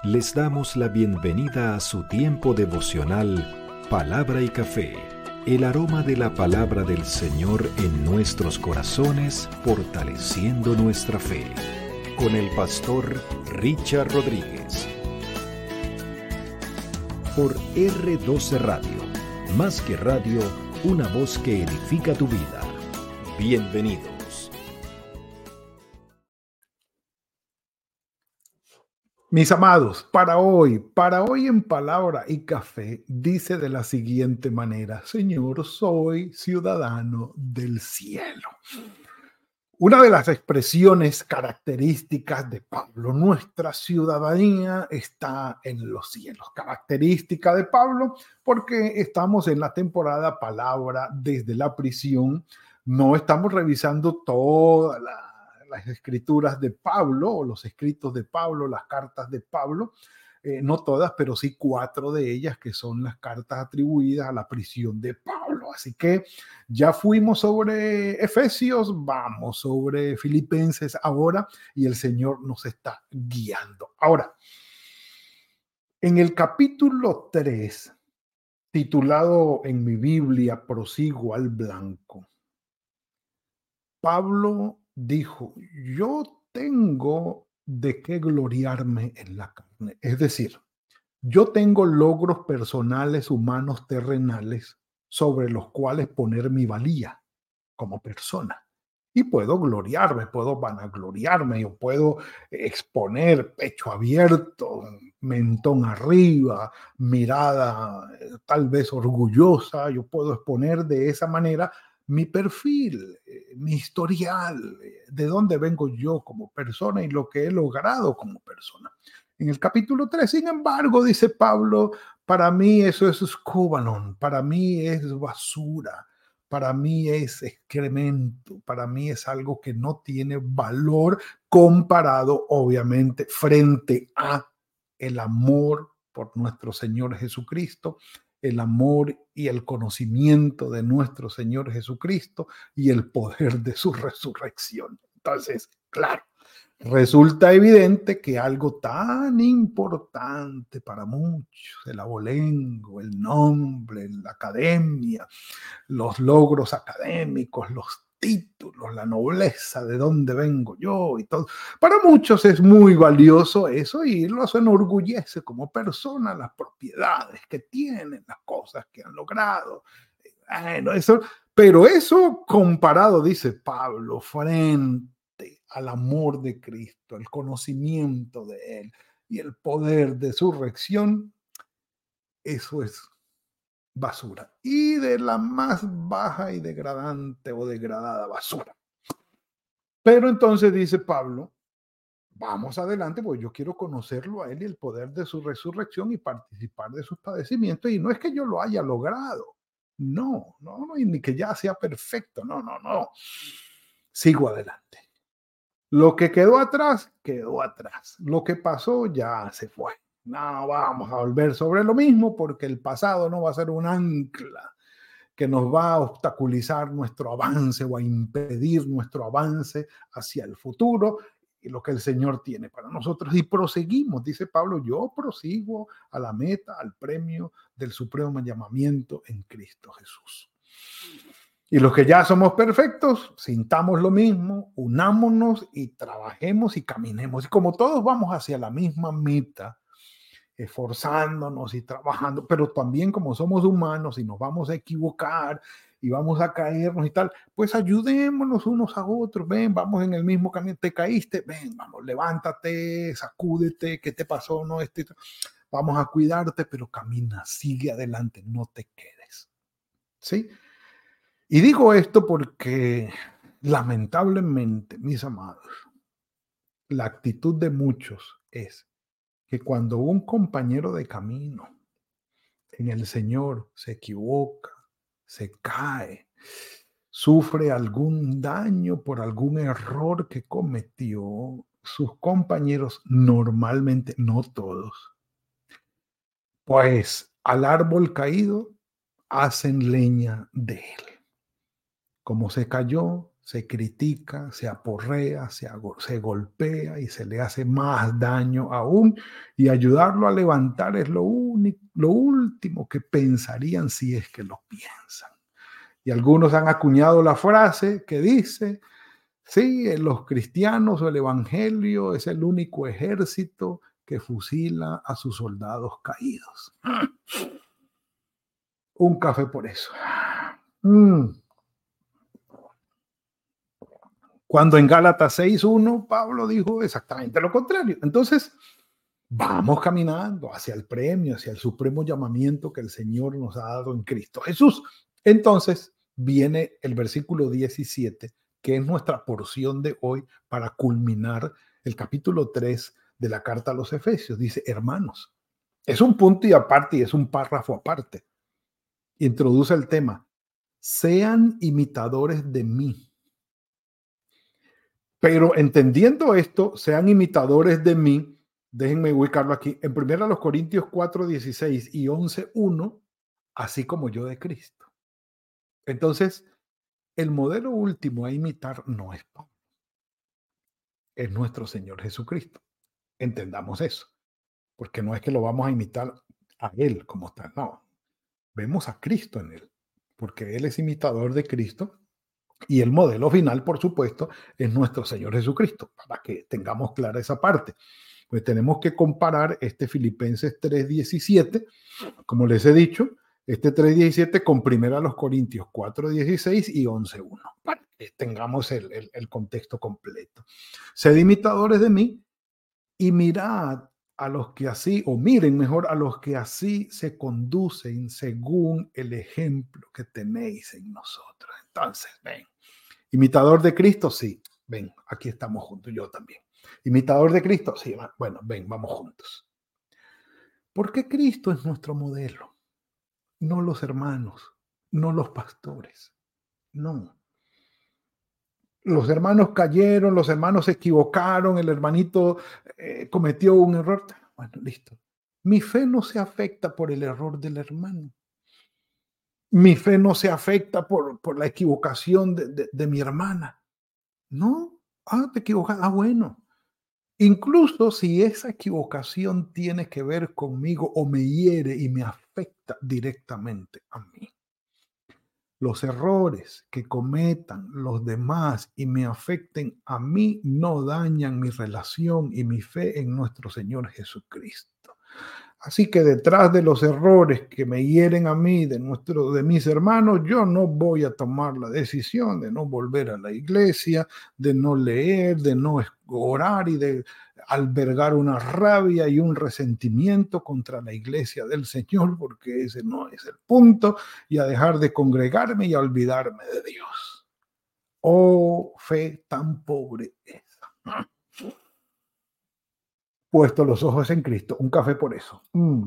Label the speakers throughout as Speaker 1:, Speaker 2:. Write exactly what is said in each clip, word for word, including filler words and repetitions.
Speaker 1: Les damos la bienvenida a su tiempo devocional Palabra y Café, el aroma de la palabra del Señor en nuestros corazones, fortaleciendo nuestra fe. Con el pastor Richard Rodríguez. Por R doce Radio, más que radio, una voz que edifica tu vida. Bienvenidos.
Speaker 2: Mis amados, para hoy, para hoy en Palabra y Café, dice de la siguiente manera: Señor, soy ciudadano del cielo. Una de las expresiones características de Pablo, nuestra ciudadanía está en los cielos. Característica de Pablo porque estamos en la temporada Palabra desde la prisión. No estamos revisando todas la, las escrituras de Pablo o los escritos de Pablo, las cartas de Pablo. Eh, no todas, pero sí cuatro de ellas que son las cartas atribuidas a la prisión de Pablo. Así que ya fuimos sobre Efesios, vamos sobre Filipenses ahora y el Señor nos está guiando. Ahora, en el capítulo tres, titulado en mi Biblia Prosigo al Blanco, Pablo dijo: yo tengo de qué gloriarme en la carne. Es decir, yo tengo logros personales, humanos, terrenales, sobre los cuales poner mi valía como persona. Y puedo gloriarme, puedo vanagloriarme, yo puedo exponer pecho abierto, mentón arriba, mirada eh, tal vez orgullosa. Yo puedo exponer de esa manera mi perfil, eh, mi historial, eh, de dónde vengo yo como persona y lo que he logrado como persona. En el capítulo tres, sin embargo, dice Pablo, para mí eso es escúbanon, para mí es basura, para mí es excremento, para mí es algo que no tiene valor comparado, obviamente, frente a el amor por nuestro Señor Jesucristo, el amor y el conocimiento de nuestro Señor Jesucristo y el poder de su resurrección. Entonces, claro, resulta evidente que algo tan importante para muchos, el abolengo, el nombre, la academia, los logros académicos, los títulos, la nobleza, de dónde vengo yo y todo. Para muchos es muy valioso eso y los enorgullece como persona, las propiedades que tienen, las cosas que han logrado. Bueno, eso, pero eso comparado, dice Pablo, frente al amor de Cristo, el conocimiento de Él y el poder de su resurrección, eso es basura. Y de la más baja y degradante o degradada basura. Pero entonces dice Pablo, vamos adelante, porque yo quiero conocerlo a Él y el poder de su resurrección y participar de sus padecimientos. Y no es que yo lo haya logrado. No, no, no, y ni que ya sea perfecto. No, no, no. Sigo adelante. Lo que quedó atrás, quedó atrás. Lo que pasó ya se fue. No vamos a volver sobre lo mismo porque el pasado no va a ser un ancla que nos va a obstaculizar nuestro avance o a impedir nuestro avance hacia el futuro y lo que el Señor tiene para nosotros. Y proseguimos, dice Pablo, yo prosigo a la meta, al premio del supremo llamamiento en Cristo Jesús. Y los que ya somos perfectos, sintamos lo mismo, unámonos y trabajemos y caminemos. Y como todos vamos hacia la misma meta, esforzándonos y trabajando, pero también como somos humanos y nos vamos a equivocar y vamos a caernos y tal, pues ayudémonos unos a otros. Ven, vamos en el mismo camino. Te caíste, ven, vamos, levántate, sacúdete, ¿qué te pasó? No, este, vamos a cuidarte, pero camina, sigue adelante, no te quedes. ¿Sí? Y digo esto porque lamentablemente, mis amados, la actitud de muchos es que cuando un compañero de camino en el Señor se equivoca, se cae, sufre algún daño por algún error que cometió, sus compañeros, normalmente, no todos, pues al árbol caído hacen leña de él. Como se cayó, se critica, se aporrea, se, se golpea y se le hace más daño aún. Y ayudarlo a levantar es lo único, lo último que pensarían si es que lo piensan. Y algunos han acuñado la frase que dice, sí, los cristianos o el evangelio es el único ejército que fusila a sus soldados caídos. Un café por eso. Mm. Cuando en Gálatas seis uno, Pablo dijo exactamente lo contrario. Entonces, vamos caminando hacia el premio, hacia el supremo llamamiento que el Señor nos ha dado en Cristo Jesús. Entonces, viene el versículo diecisiete, que es nuestra porción de hoy para culminar el capítulo tres de la carta a los Efesios. Dice, hermanos, es un punto y aparte y es un párrafo aparte. Introduce el tema, sean imitadores de mí. Pero entendiendo esto, sean imitadores de mí, déjenme ubicarlo aquí, en primera los Corintios cuatro, dieciséis y once, uno, así como yo de Cristo. Entonces, el modelo último a imitar no es Pablo, es nuestro Señor Jesucristo. Entendamos eso, porque no es que lo vamos a imitar a Él como tal, no. Vemos a Cristo en Él, porque Él es imitador de Cristo. Y el modelo final, por supuesto, es nuestro Señor Jesucristo, para que tengamos clara esa parte. Pues tenemos que comparar este Filipenses tres diecisiete, como les he dicho, este tres diecisiete con primera los Corintios cuatro dieciséis y once uno, para que tengamos el, el, el contexto completo. Sed imitadores de mí y mirad a los que así, o miren mejor a los que así se conducen según el ejemplo que tenéis en nosotros. Entonces, ven, imitador de Cristo, sí, ven, aquí estamos juntos, yo también. Imitador de Cristo, sí, bueno, ven, vamos juntos. Porque Cristo es nuestro modelo, no los hermanos, no los pastores, no. Los hermanos cayeron, los hermanos se equivocaron, el hermanito eh, cometió un error. Bueno, listo. Mi fe no se afecta por el error del hermano. Mi fe no se afecta por, por la equivocación de, de, de mi hermana. No, ah, te equivocas. Ah, bueno. Incluso si esa equivocación tiene que ver conmigo o me hiere y me afecta directamente a mí. Los errores que cometan los demás y me afecten a mí no dañan mi relación y mi fe en nuestro Señor Jesucristo. Así que detrás de los errores que me hieren a mí, de, nuestro, de mis hermanos, yo no voy a tomar la decisión de no volver a la iglesia, de no leer, de no orar y de albergar una rabia y un resentimiento contra la iglesia del Señor, porque ese no es el punto, y a dejar de congregarme y a olvidarme de Dios. Oh, fe tan pobre esa. Puesto los ojos en Cristo. Un café por eso. Mm.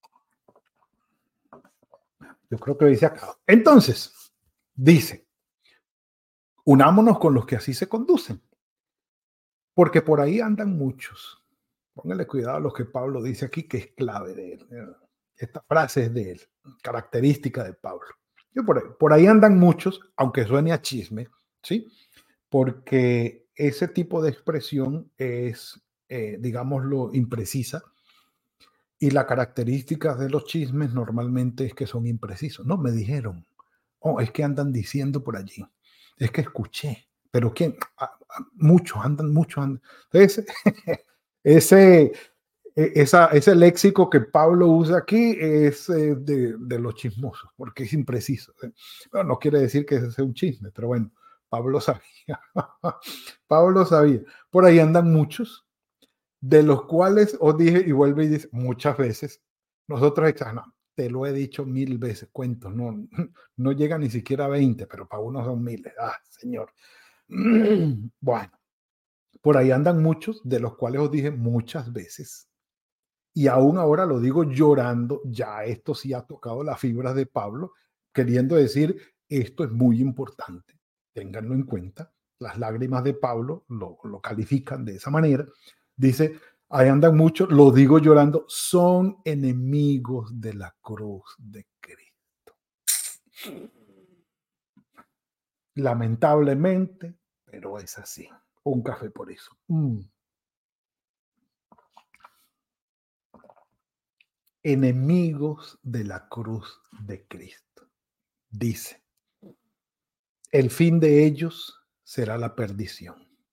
Speaker 2: Yo creo que dice acá. Entonces, dice, unámonos con los que así se conducen, porque por ahí andan muchos. Póngale cuidado a lo que Pablo dice aquí, que es clave de él. Esta frase es de él, característica de Pablo. Yo por, ahí, por ahí andan muchos, aunque suene a chisme, ¿sí? Porque ese tipo de expresión es, eh, digámoslo, imprecisa. Y la característica de los chismes normalmente es que son imprecisos. No, me dijeron. Oh, es que andan diciendo por allí. Es que escuché. Pero ¿quién? Ah, ah, muchos, andan, muchos andan. Entonces, ese, esa, ese léxico que Pablo usa aquí es eh, de, de los chismosos, porque es impreciso. Bueno, no quiere decir que ese sea un chisme, pero bueno, Pablo sabía. Pablo sabía. Por ahí andan muchos, de los cuales os dije, y vuelve y dice, muchas veces, nosotros exageramos, te lo he dicho mil veces, cuentos, no, no llega ni siquiera a veinte, pero para uno son miles. Ah, Señor. Bueno, por ahí andan muchos, de los cuales os dije muchas veces, y aún ahora lo digo llorando, ya esto sí ha tocado las fibras de Pablo, queriendo decir, esto es muy importante, ténganlo en cuenta, las lágrimas de Pablo lo, lo califican de esa manera. Dice, ahí andan muchos, lo digo llorando, son enemigos de la cruz de Cristo. Lamentablemente, pero es así. Un café por eso. Mm. Enemigos de la cruz de Cristo. Dice, el fin de ellos será la perdición.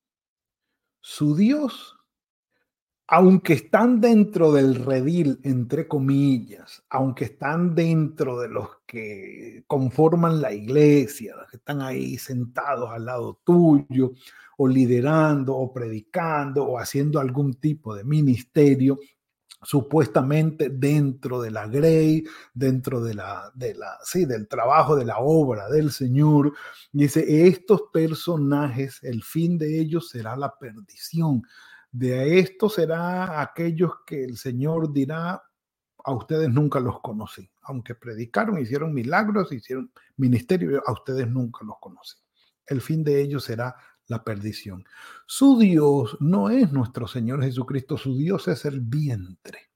Speaker 2: Su Dios, aunque están dentro del redil, entre comillas, aunque están dentro de los que conforman la iglesia, los que están ahí sentados al lado tuyo, o liderando, o predicando, o haciendo algún tipo de ministerio, supuestamente dentro de la grey, dentro de la, de la, sí, del trabajo, de la obra del Señor. Dice, estos personajes, el fin de ellos será la perdición. De esto será aquellos que el Señor dirá, a ustedes nunca los conocí. Aunque predicaron, hicieron milagros, hicieron ministerio, a ustedes nunca los conocí. El fin de ellos será la perdición. Su Dios no es nuestro Señor Jesucristo, su Dios es el vientre.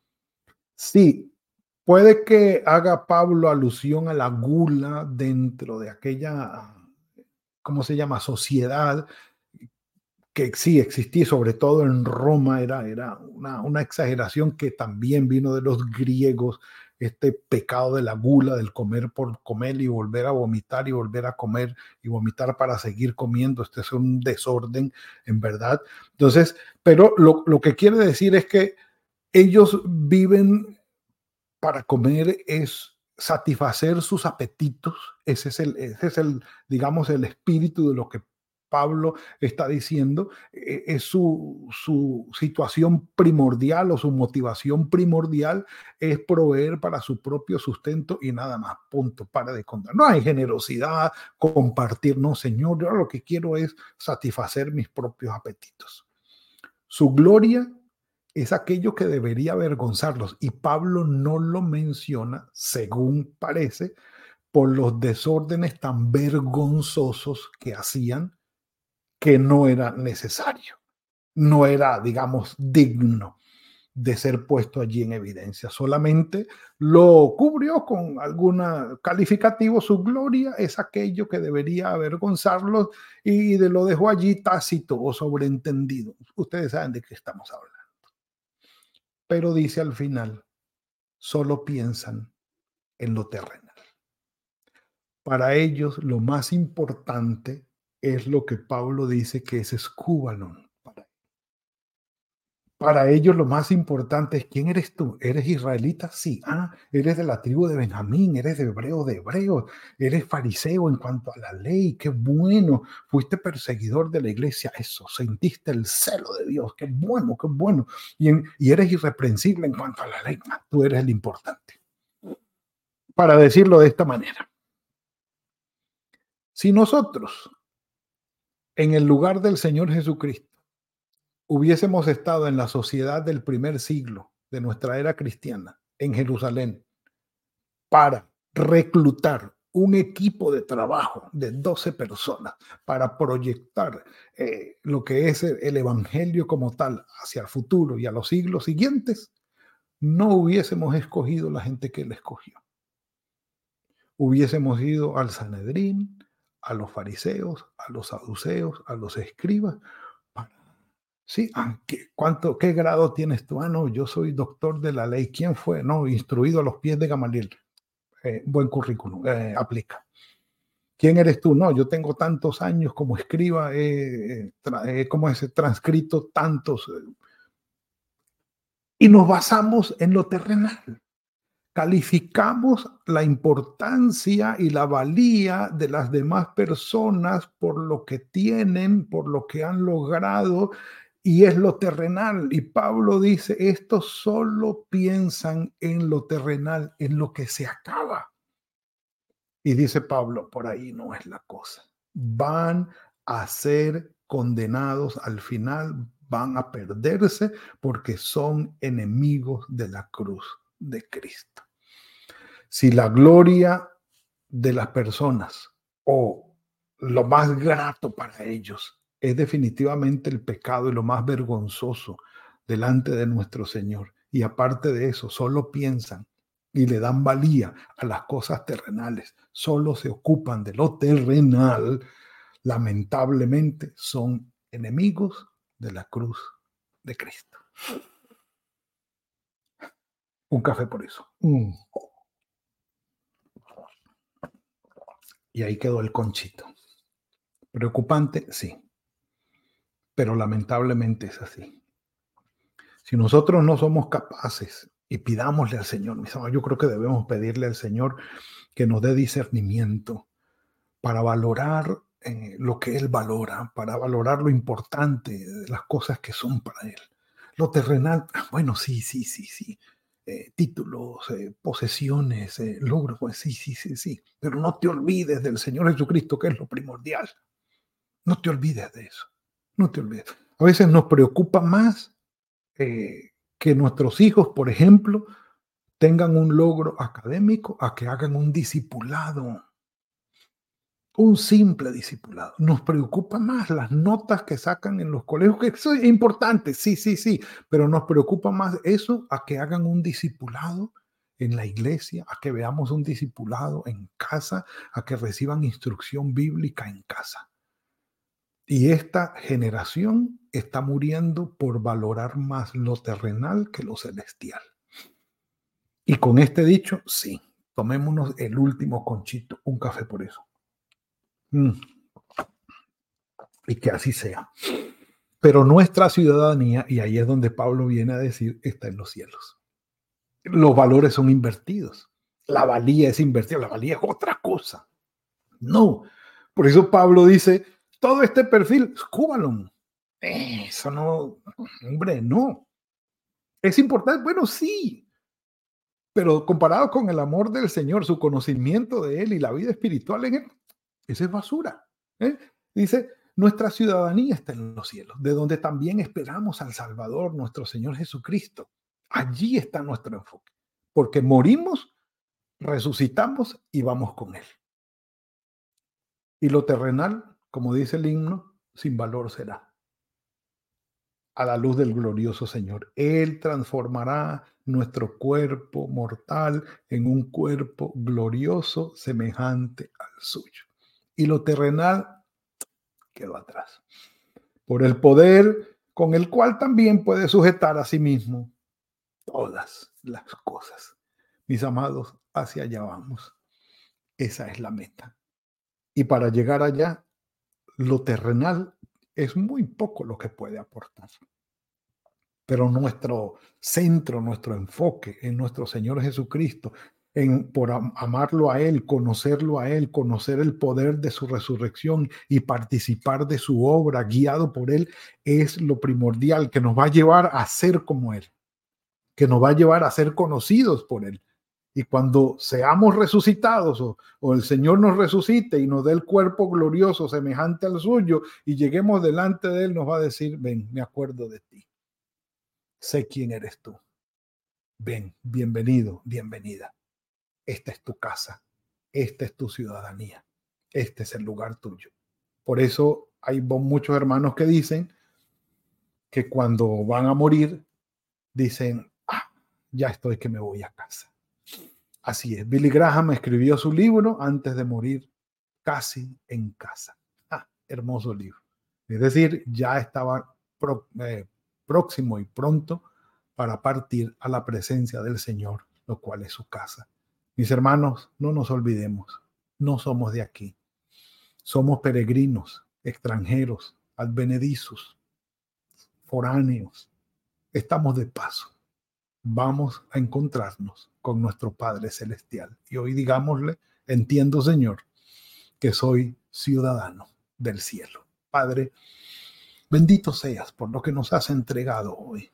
Speaker 2: Sí, puede que haga Pablo alusión a la gula dentro de aquella, ¿cómo se llama?, sociedad que sí existía, sobre todo en Roma, era, era una, una exageración que también vino de los griegos, este pecado de la gula, del comer por comer y volver a vomitar y volver a comer y vomitar para seguir comiendo. Este es un desorden, en verdad. Entonces, pero lo, lo que quiere decir es que ellos viven para comer, es satisfacer sus apetitos. Ese es el, ese es el, digamos, el espíritu de lo que Pablo está diciendo. Es su, su situación primordial o su motivación primordial es proveer para su propio sustento y nada más. Punto. Para de contar. No hay generosidad, compartir. No, Señor, yo lo que quiero es satisfacer mis propios apetitos. Su gloria es aquello que debería avergonzarlos. Y Pablo no lo menciona, según parece, por los desórdenes tan vergonzosos que hacían, que no era necesario, no era, digamos, digno de ser puesto allí en evidencia. Solamente lo cubrió con algún calificativo. Su gloria es aquello que debería avergonzarlos y de lo dejó allí tácito o sobreentendido. Ustedes saben de qué estamos hablando. Pero dice al final, solo piensan en lo terrenal. Para ellos lo más importante es lo que Pablo dice que es escúbalon. Para, para ellos lo más importante es, ¿quién eres tú? ¿Eres israelita? Sí. Ah, eres de la tribu de Benjamín, eres de hebreo de hebreos, eres fariseo en cuanto a la ley, qué bueno, fuiste perseguidor de la iglesia, eso, sentiste el celo de Dios, qué bueno, qué bueno, y, en, y eres irreprensible en cuanto a la ley, tú eres el importante. Para decirlo de esta manera, si nosotros en el lugar del Señor Jesucristo hubiésemos estado en la sociedad del primer siglo de nuestra era cristiana, en Jerusalén, para reclutar un equipo de trabajo de doce personas para proyectar eh, lo que es el, el evangelio como tal hacia el futuro y a los siglos siguientes, no hubiésemos escogido la gente que él escogió. Hubiésemos ido al Sanedrín, a los fariseos, a los saduceos, a los escribas. Para, sí, ¿qué, cuánto, ¿qué grado tienes tú? Ah, no, yo soy doctor de la ley. ¿Quién fue? No, instruido a los pies de Gamaliel. Eh, buen currículum, eh, aplica. ¿Quién eres tú? No, yo tengo tantos años como escriba, eh, eh, como ese transcrito tantos. Eh, y nos basamos en lo terrenal. Calificamos la importancia y la valía de las demás personas por lo que tienen, por lo que han logrado, y es lo terrenal. Y Pablo dice, estos solo piensan en lo terrenal, en lo que se acaba. Y dice Pablo, por ahí no es la cosa. Van a ser condenados al final, van a perderse porque son enemigos de la cruz de Cristo. Si la gloria de las personas o lo más grato para ellos es definitivamente el pecado y lo más vergonzoso delante de nuestro Señor, y aparte de eso, solo piensan y le dan valía a las cosas terrenales, solo se ocupan de lo terrenal, lamentablemente son enemigos de la cruz de Cristo. Un café por eso. Mm. Y ahí quedó el conchito. Preocupante, sí, pero lamentablemente es así. Si nosotros no somos capaces y pidámosle al Señor, mis amados, yo creo que debemos pedirle al Señor que nos dé discernimiento para valorar eh, lo que Él valora, para valorar lo importante de las cosas que son para Él. Lo terrenal, bueno, sí, sí, sí, sí. Eh, títulos, eh, posesiones, eh, logros, pues sí, sí, sí, sí. Pero no te olvides del Señor Jesucristo, que es lo primordial. No te olvides de eso. No te olvides. A veces nos preocupa más eh, que nuestros hijos, por ejemplo, tengan un logro académico a que hagan un discipulado. Un simple discipulado. Nos preocupa más las notas que sacan en los colegios, que eso es importante, sí, sí, sí, pero nos preocupa más eso a que hagan un discipulado en la iglesia, a que veamos un discipulado en casa, a que reciban instrucción bíblica en casa. Y esta generación está muriendo por valorar más lo terrenal que lo celestial. Y con este dicho, sí, tomémonos el último conchito, un café por eso. Mm. Y que así sea. Pero nuestra ciudadanía, y ahí es donde Pablo viene a decir, está en los cielos. Los valores son invertidos. La valía es invertida, la valía es otra cosa. No. Por eso Pablo dice, todo este perfil, escúbalo. Eso no, hombre, no. Es importante, bueno, sí. Pero comparado con el amor del Señor, su conocimiento de Él y la vida espiritual en Él, eso es basura. ¿eh? Dice, nuestra ciudadanía está en los cielos, de donde también esperamos al Salvador, nuestro Señor Jesucristo. Allí está nuestro enfoque, porque morimos, resucitamos y vamos con Él. Y lo terrenal, como dice el himno, sin valor será. A la luz del glorioso Señor. Él transformará nuestro cuerpo mortal en un cuerpo glorioso semejante al suyo. Y lo terrenal quedó atrás. Por el poder con el cual también puede sujetar a sí mismo todas las cosas. Mis amados, hacia allá vamos. Esa es la meta. Y para llegar allá, lo terrenal es muy poco lo que puede aportar. Pero nuestro centro, nuestro enfoque en nuestro Señor Jesucristo, en, por amarlo a Él, conocerlo a Él, conocer el poder de su resurrección y participar de su obra guiado por Él, es lo primordial que nos va a llevar a ser como Él, que nos va a llevar a ser conocidos por Él. Y cuando seamos resucitados o, o el Señor nos resucite y nos dé el cuerpo glorioso semejante al suyo y lleguemos delante de Él, nos va a decir, ven, me acuerdo de ti. Sé quién eres tú. Ven, bienvenido, bienvenida. Esta es tu casa. Esta es tu ciudadanía. Este es el lugar tuyo. Por eso hay muchos hermanos que dicen que cuando van a morir, dicen, ah, ya estoy que me voy a casa. Así es. Billy Graham escribió su libro antes de morir, Casi en casa. Ah, hermoso libro. Es decir, ya estaba pro, eh, próximo y pronto para partir a la presencia del Señor, lo cual es su casa. Mis hermanos, no nos olvidemos, no somos de aquí. Somos peregrinos, extranjeros, advenedizos, foráneos. Estamos de paso. Vamos a encontrarnos con nuestro Padre Celestial. Y hoy digámosle, entiendo, Señor, que soy ciudadano del cielo. Padre, bendito seas por lo que nos has entregado hoy.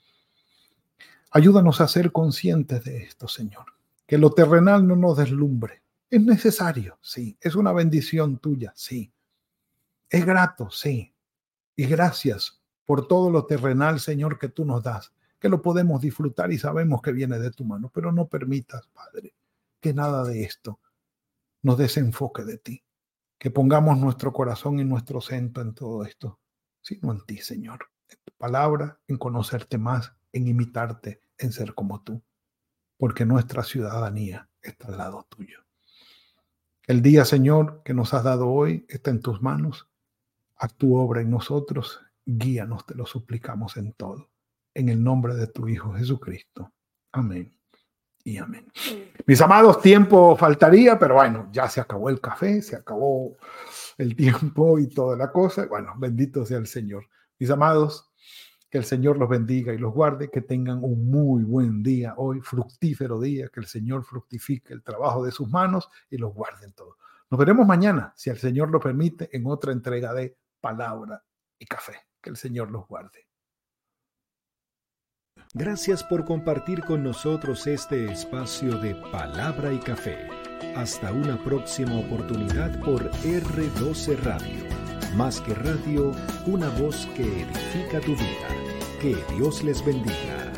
Speaker 2: Ayúdanos a ser conscientes de esto, Señor. Que lo terrenal no nos deslumbre. Es necesario, sí. Es una bendición tuya, sí. Es grato, sí. Y gracias por todo lo terrenal, Señor, que tú nos das. Que lo podemos disfrutar y sabemos que viene de tu mano. Pero no permitas, Padre, que nada de esto nos desenfoque de ti. Que pongamos nuestro corazón y nuestro centro en todo esto, sino en ti, Señor. En tu palabra, en conocerte más, en imitarte, en ser como tú. porque nuestra ciudadanía está al lado tuyo. El día, Señor, que nos has dado hoy está en tus manos. Haz tu obra en nosotros. Guíanos, te lo suplicamos en todo. En el nombre de tu Hijo Jesucristo. Amén y amén. Mis amados, tiempo faltaría, pero bueno, ya se acabó el café, se acabó el tiempo y toda la cosa. Bueno, bendito sea el Señor. Mis amados, que el Señor los bendiga y los guarde, que tengan un muy buen día hoy, fructífero día, que el Señor fructifique el trabajo de sus manos y los guarde en todo. Nos veremos mañana, si el Señor lo permite, en otra entrega de Palabra y Café. Que el Señor los guarde.
Speaker 1: Gracias por compartir con nosotros este espacio de Palabra y Café. Hasta una próxima oportunidad por erre doce Radio. Más que radio, una voz que edifica tu vida. Que Dios les bendiga.